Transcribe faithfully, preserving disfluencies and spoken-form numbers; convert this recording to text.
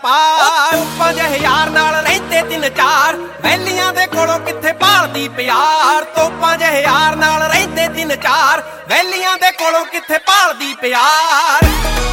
ਪਾਰ ਪੰਜ ਹਜ਼ਾਰ ਨਾਲ ਰਹਿੰਦੇ ਤਿੰਨ ਚਾਰ ਵੈਲੀਆਂ ਦੇ ਕੋਲੋਂ ਕਿੱਥੇ ਭਾਲਦੀ ਪਿਆਰ ਤੋਂ ਪੰਜ ਹਜ਼ਾਰ ਨਾਲ ਰਹਿੰਦੇ ਤਿੰਨ ਚਾਰ ਵੈਲੀਆਂ ਦੇ ਕੋਲੋਂ ਕਿੱਥੇ ਭਾਲਦੀ ਪਿਆਰ।